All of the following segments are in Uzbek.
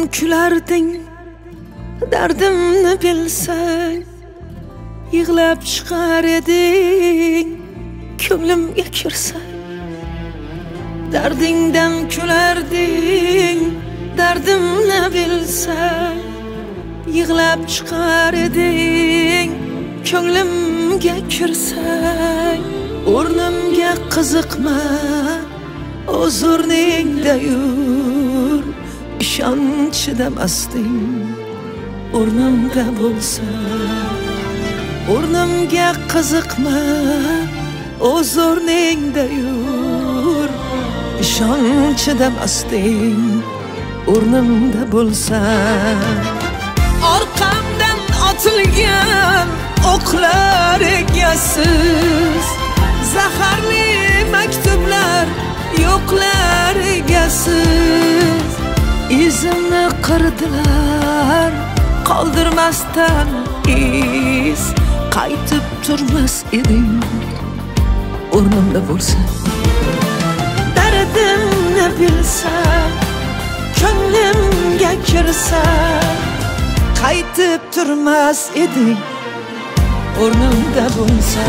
kularding, dardimni bilsang, yig'lab chiqar eding, ko'nglimga kirsang. Dardingdan kularding, dardimni bilsang, yig'lab chiqar eding, ko'nglimga kirsang. O'rnimga qiziqma, o'z o'rningda yur, ishonch chidamasding, o'rnimda bo'lsa. O'rnimga qiziqma, o'z o'rningda yur, ishonch chidamasding, o'rnimda bo'lsa. Orqamdan otilgan o'qlar egasiz, zaharli maktublar yo'qlar egasiz. Izimni qirdilar, qoldirmasdan iz, qaytib turmas eding, o'rnimda bo'lsa. Dardimni bilsam, ko'nglimga kirsa, qaytib turmas eding, o'rnimda bo'lsa.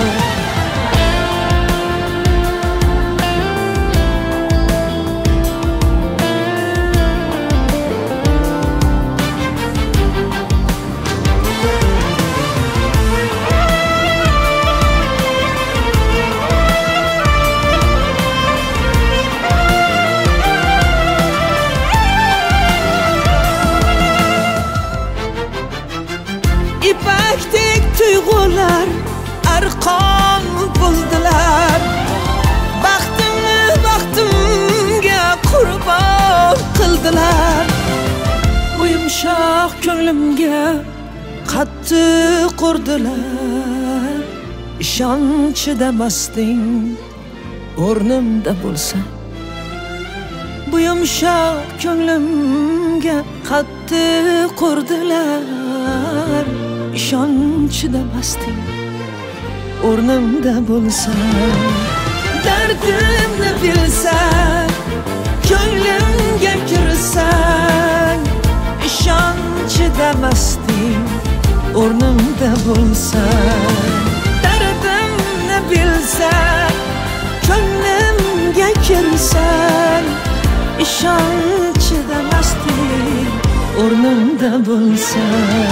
İpekdek tuyg'ular arqon bo'ldilar, baxtimni baxtimga qurbon qildilar. Bu yumshoq ko'nglimga qattiq urdilar, ishonch chidamasding, o'rnimda bo'lsa. Bu yumshoq ko'nglimga qattiq urdilar, ishonch chidamasding, o'rnimda bo'lsa. Dardimni bilsang, ko'nglimga kirsang, ishonch chidamasding, o'rnimda bo'lsa. Dardimni bilsang, ko'nglimga kirsang, ishonch chidamasding, o'rnimda bo'lsa.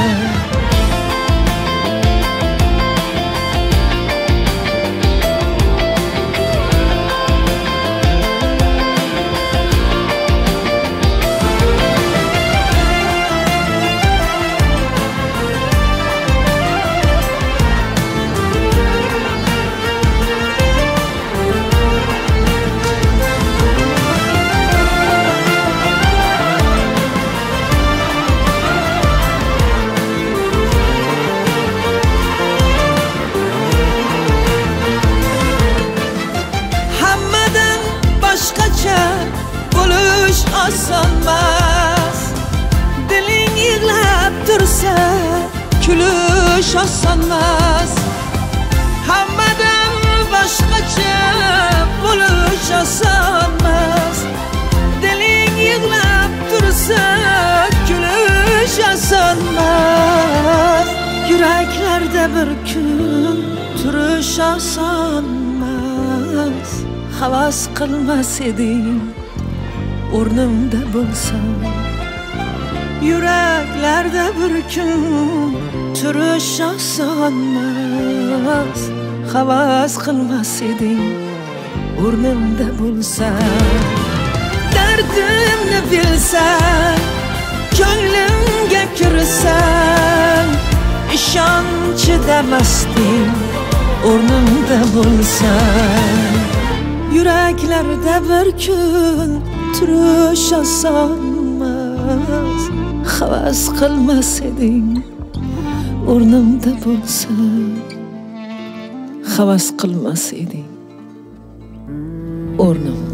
Bo'lish osonmas, diling yig'lab tursa, kulish osonmas. Hammadan boshqacha bo'lish osonmas, diling yig'lab tursa, kulish osonmas. Yuraklarda bir kun turish osonmas, havas qilmas eding, o'rnimda bo'lsa. Yuraklarda bir kun turish osonmas, havas qilmas eding, o'rnimda bo'lsa. Dardimni bilsang, ko'nglimga kirsang, ishonch chidamasding, o'rnimda bo'lsa. Yuraklarda bir kun turish osonmas, havas qilmas eding, o'rnimda bo'lsa. Havas qilmas eding, o'rnimda